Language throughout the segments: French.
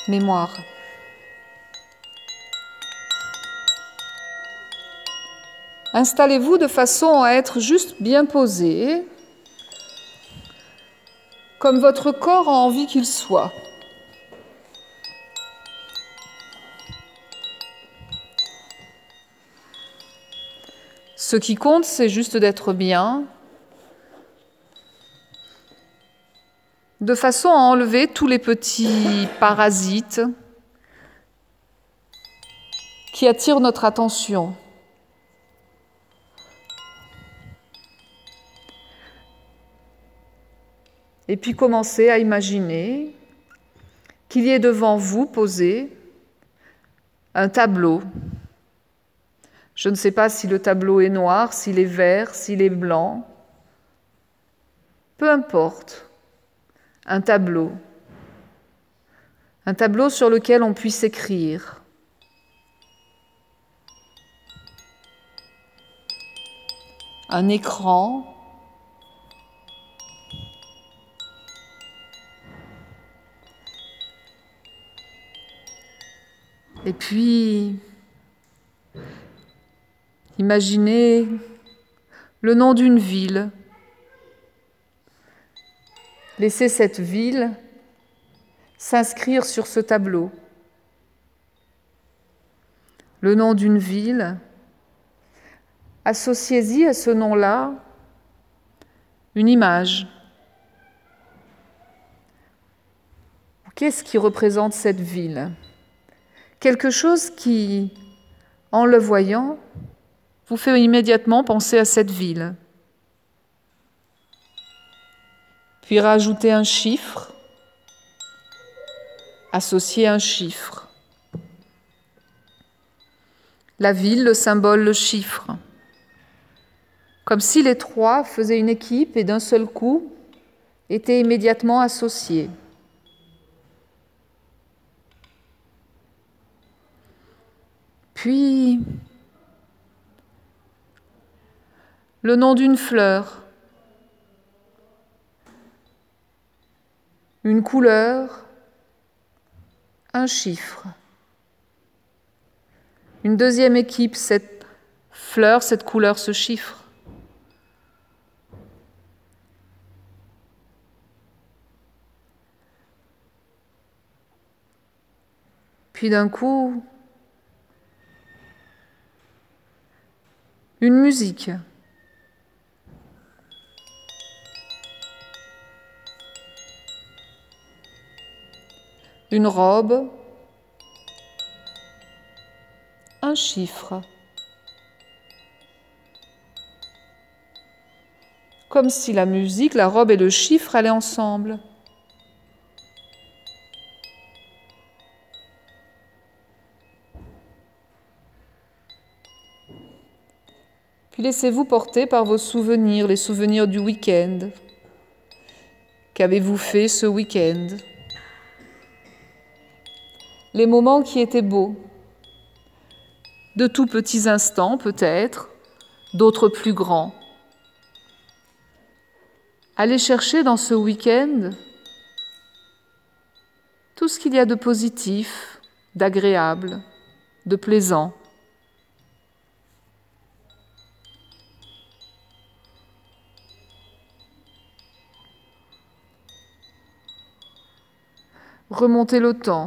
mémoire. Installez-vous de façon à être juste bien posé, comme votre corps a envie qu'il soit. Ce qui compte, c'est juste d'être bien, de façon à enlever tous les petits parasites qui attirent notre attention. Et puis commencez à imaginer qu'il y ait devant vous posé un tableau. Je ne sais pas si le tableau est noir, s'il est vert, s'il est blanc. Peu importe. Un tableau. Un tableau sur lequel on puisse écrire. Un écran. Et puis, imaginez le nom d'une ville. Laissez cette ville s'inscrire sur ce tableau. Le nom d'une ville, associez-y à ce nom-là une image. Qu'est-ce qui représente cette ville ? Quelque chose qui, en le voyant, vous fait immédiatement penser à cette ville. Puis rajoutez un chiffre, associez un chiffre. La ville, le symbole, le chiffre. Comme si les trois faisaient une équipe et d'un seul coup étaient immédiatement associés. Puis, le nom d'une fleur, une couleur, un chiffre. Une deuxième équipe, cette fleur, cette couleur, ce chiffre. Puis d'un coup, une musique. Une robe, un chiffre. Comme si la musique, la robe et le chiffre allaient ensemble. Puis laissez-vous porter par vos souvenirs, les souvenirs du week-end. Qu'avez-vous fait ce week-end ? Les moments qui étaient beaux, de tout petits instants peut-être, d'autres plus grands. Allez chercher dans ce week-end tout ce qu'il y a de positif, d'agréable, de plaisant. Remontez le temps.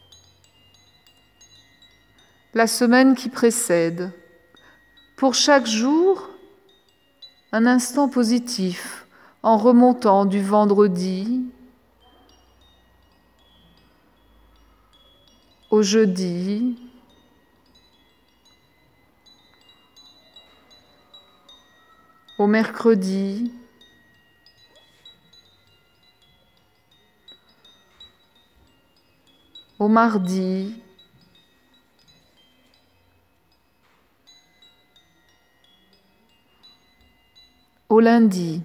La semaine qui précède. Pour chaque jour, un instant positif, en remontant du vendredi au jeudi, au mercredi, au mardi, au lundi.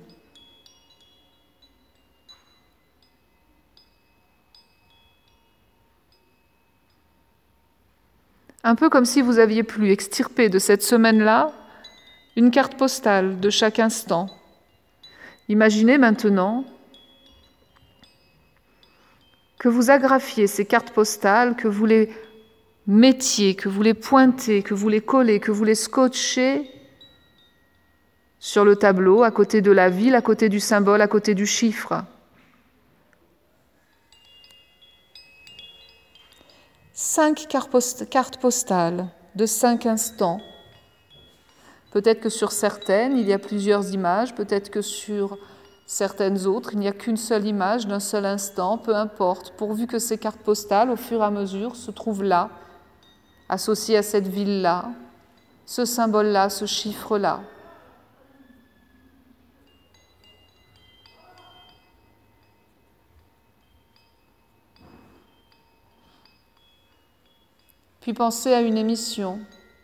Un peu comme si vous aviez pu extirper de cette semaine-là une carte postale de chaque instant. Imaginez maintenant que vous agrafiez ces cartes postales, que vous les mettiez, que vous les pointez, que vous les collez, que vous les scotchez sur le tableau, à côté de la ville, à côté du symbole, à côté du chiffre. 5 cartes postales de 5 instants. Peut-être que sur certaines, il y a plusieurs images, peut-être que sur certaines autres, il n'y a qu'une seule image d'un seul instant, peu importe, pourvu que ces cartes postales, au fur et à mesure, se trouvent là, associées à cette ville-là, ce symbole-là, ce chiffre-là. Puis pensez à une émission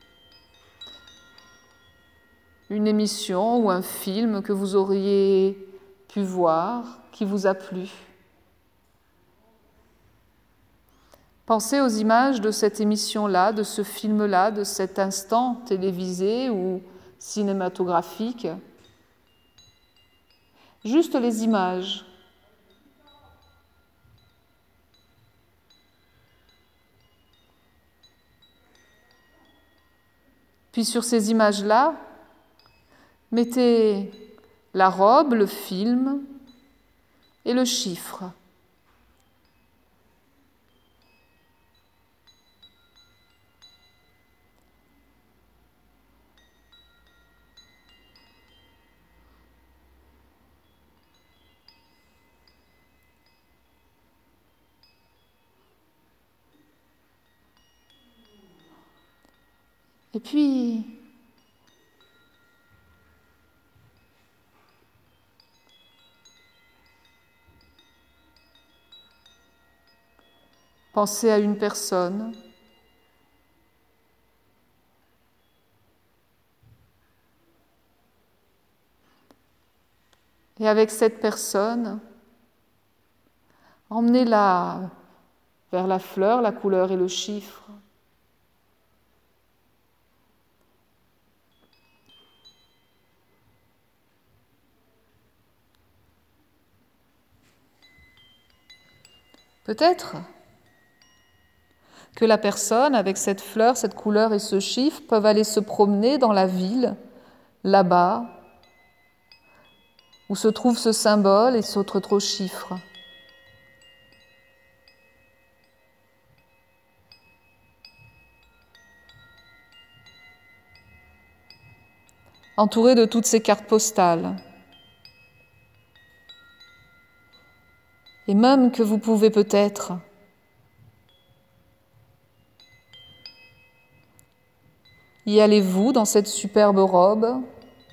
ou un film que vous auriez pu voir, qui vous a plu. Pensez aux images de cette émission-là, de ce film-là, de cet instant télévisé ou cinématographique. Juste les images. Puis sur ces images-là, mettez la robe, le film et le chiffre. Et puis, pensez à une personne. Et avec cette personne, emmenez-la vers la fleur, la couleur et le chiffre. Peut-être que la personne, avec cette fleur, cette couleur et ce chiffre, peuvent aller se promener dans la ville, là-bas, où se trouve ce symbole et cet autre chiffre. Entouré de toutes ces cartes postales. Et même que vous pouvez peut-être y allez-vous dans cette superbe robe,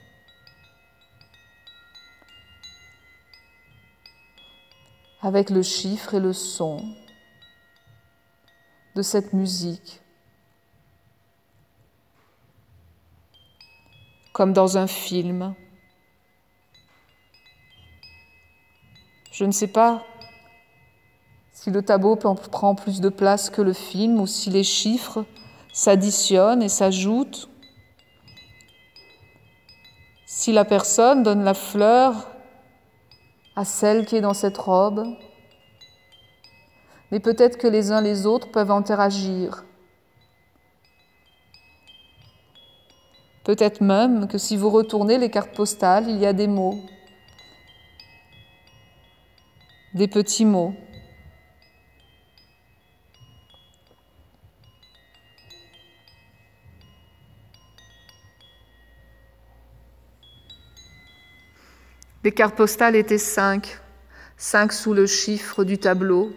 avec le chiffre et le son de cette musique, comme dans un film. Je ne sais pas si le tableau prend plus de place que le film ou si les chiffres s'additionnent et s'ajoutent, si la personne donne la fleur à celle qui est dans cette robe, mais peut-être que les uns les autres peuvent interagir. Peut-être même que si vous retournez les cartes postales, il y a des mots, des petits mots. Les cartes postales étaient 5 sous le chiffre du tableau.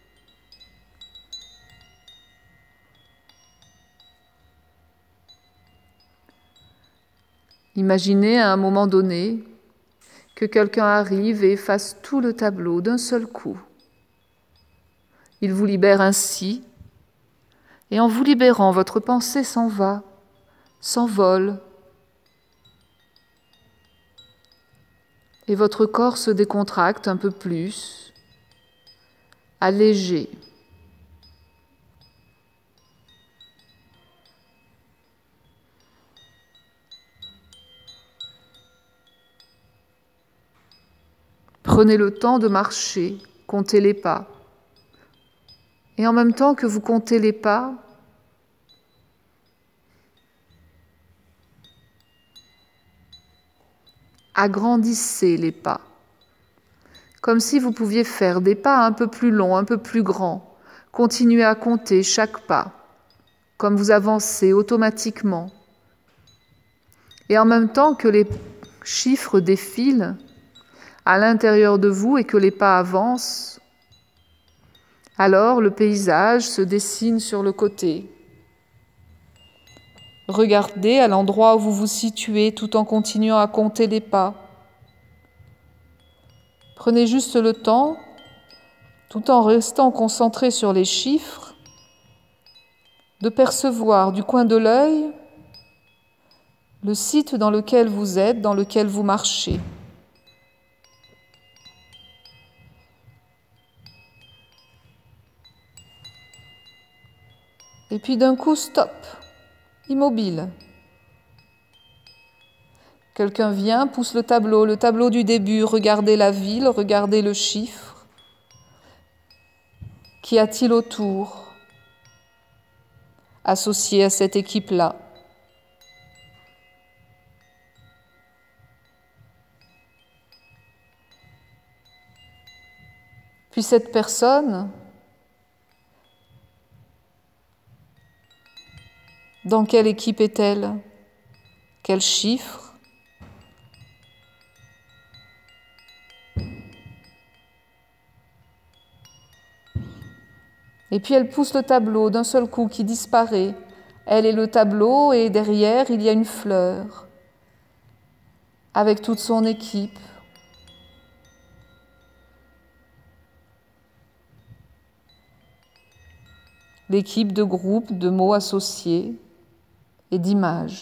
Imaginez à un moment donné que quelqu'un arrive et efface tout le tableau d'un seul coup. Il vous libère ainsi, et en vous libérant, votre pensée s'en va, s'envole, et votre corps se décontracte un peu plus, allégé. Prenez le temps de marcher, comptez les pas. Et en même temps que vous comptez les pas, agrandissez les pas, comme si vous pouviez faire des pas un peu plus longs, un peu plus grands. Continuez à compter chaque pas, comme vous avancez automatiquement. Et en même temps que les chiffres défilent à l'intérieur de vous et que les pas avancent, alors le paysage se dessine sur le côté. Regardez à l'endroit où vous vous situez tout en continuant à compter les pas. Prenez juste le temps, tout en restant concentré sur les chiffres, de percevoir du coin de l'œil le site dans lequel vous êtes, dans lequel vous marchez. Et puis d'un coup, stop, immobile. Quelqu'un vient, pousse le tableau du début, regardez la ville, regardez le chiffre. Qu'y a-t-il autour, associé à cette équipe-là? Puis cette personne, dans quelle équipe est-elle? Quel chiffre? Et puis elle pousse le tableau d'un seul coup qui disparaît. Elle est le tableau et derrière il y a une fleur avec toute son équipe. L'équipe de groupes, de mots associés et d'images.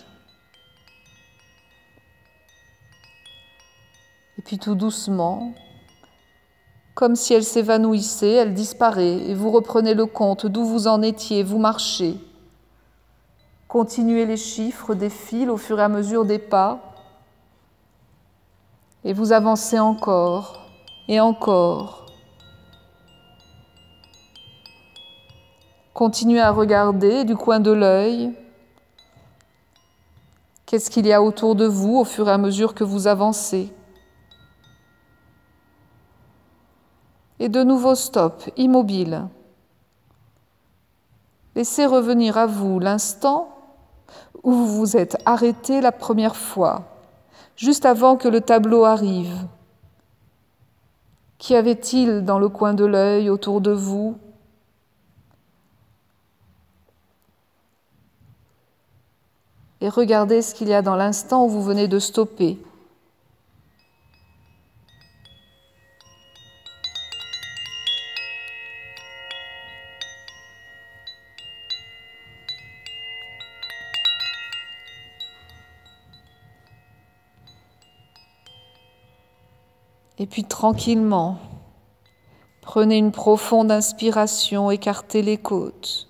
Et puis tout doucement, comme si elle s'évanouissait, elle disparaît et vous reprenez le compte d'où vous en étiez, vous marchez. Continuez les chiffres, défilent au fur et à mesure des pas et vous avancez encore et encore. Continuez à regarder du coin de l'œil. Qu'est-ce qu'il y a autour de vous au fur et à mesure que vous avancez? Et de nouveau stop, immobile. Laissez revenir à vous l'instant où vous vous êtes arrêté la première fois, juste avant que le tableau arrive. Qu'y avait-il dans le coin de l'œil autour de vous? Et regardez ce qu'il y a dans l'instant où vous venez de stopper. Et puis tranquillement, prenez une profonde inspiration, écartez les côtes.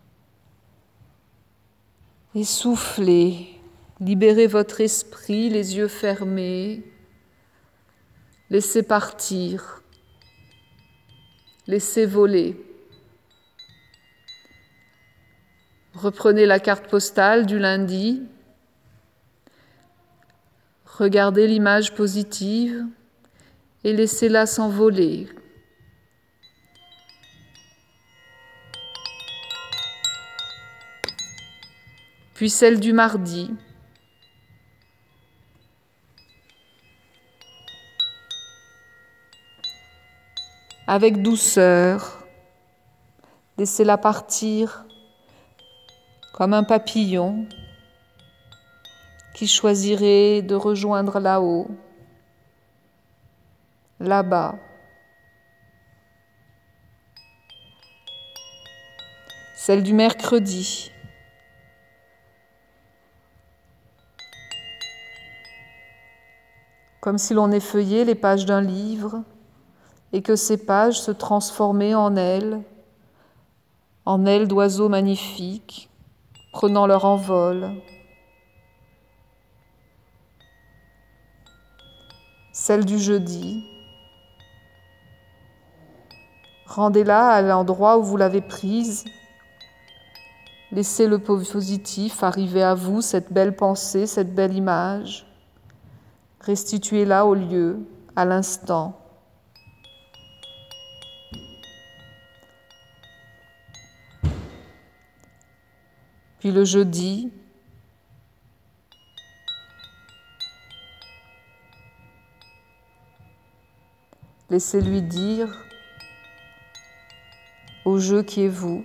Et soufflez, libérez votre esprit, les yeux fermés. Laissez partir, laissez voler. Reprenez la carte postale du lundi. Regardez l'image positive et laissez-la s'envoler. Puis celle du mardi. Avec douceur, laissez-la partir comme un papillon qui choisirait de rejoindre là-haut, là-bas. Celle du mercredi. Comme si l'on effeuillait les pages d'un livre et que ces pages se transformaient en ailes d'oiseaux magnifiques, prenant leur envol. Celle du jeudi. Rendez-la à l'endroit où vous l'avez prise. Laissez le positif arriver à vous, cette belle pensée, cette belle image. Restituez-la au lieu, à l'instant. Puis le jeudi, laissez-lui dire au jeu qui est vous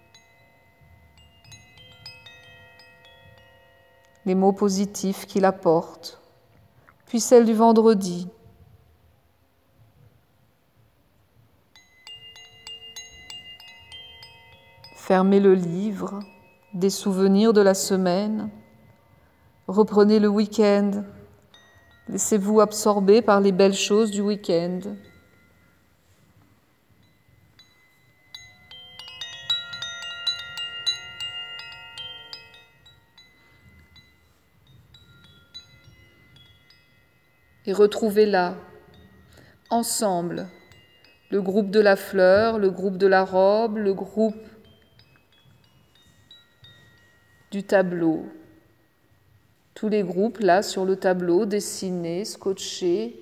les mots positifs qu'il apporte. Puis celle du vendredi. Fermez le livre des souvenirs de la semaine. Reprenez le week-end. Laissez-vous absorber par les belles choses du week-end. Et retrouvez-la, ensemble, le groupe de la fleur, le groupe de la robe, le groupe du tableau. Tous les groupes là sur le tableau, dessinés, scotchés,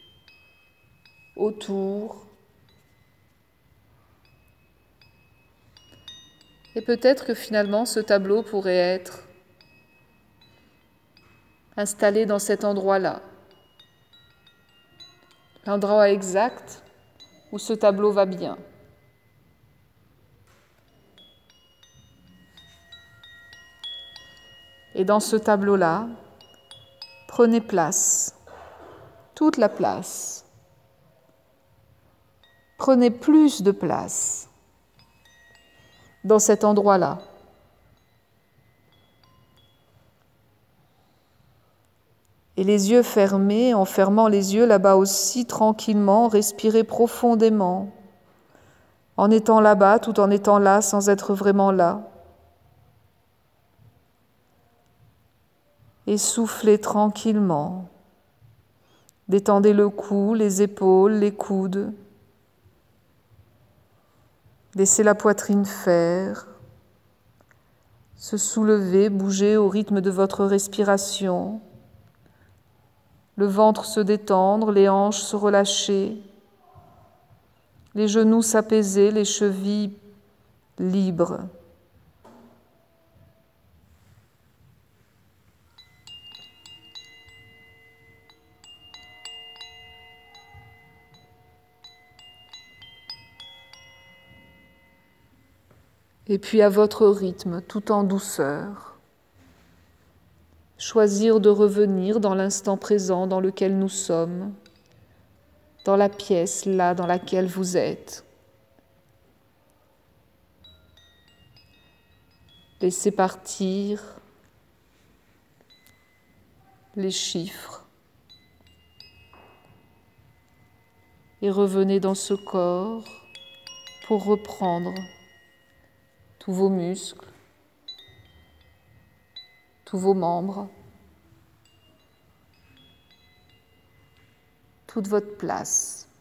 autour. Et peut-être que finalement ce tableau pourrait être installé dans cet endroit-là. L'endroit exact où ce tableau va bien. Et dans ce tableau-là, prenez place, toute la place. Prenez plus de place dans cet endroit-là. Et les yeux fermés, en fermant les yeux là-bas aussi, tranquillement, respirez profondément, en étant là-bas tout en étant là sans être vraiment là. Et soufflez tranquillement. Détendez le cou, les épaules, les coudes. Laissez la poitrine faire. Se soulever, bouger au rythme de votre respiration. Le ventre se détendre, les hanches se relâcher. Les genoux s'apaiser, les chevilles libres. Et puis à votre rythme, tout en douceur, choisir de revenir dans l'instant présent dans lequel nous sommes, dans la pièce là dans laquelle vous êtes. Laissez partir les chiffres et revenez dans ce corps pour reprendre tous vos muscles, tous vos membres, toute votre place.